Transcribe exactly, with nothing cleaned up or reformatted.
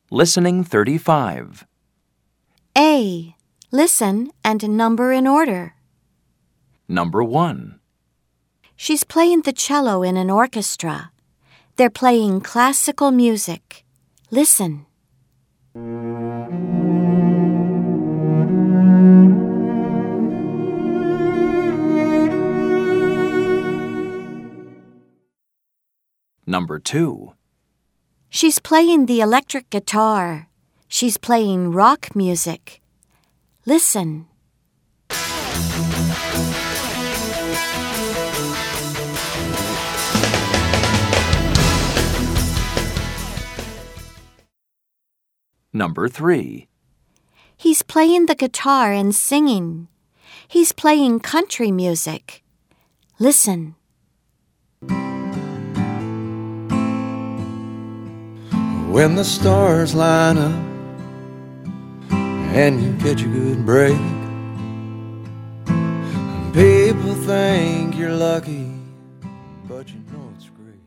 Listening thirty-five. A. Listen and number in order. Number one. She's playing the cello in an orchestra. They're playing classical music. Listen. Number two. She's playing the electric guitar. She's playing rock music. Listen. Number three. He's playing the guitar and singing. He's playing country music. Listen. When the stars line up and you catch a good break, people think you're lucky, but you know it's great.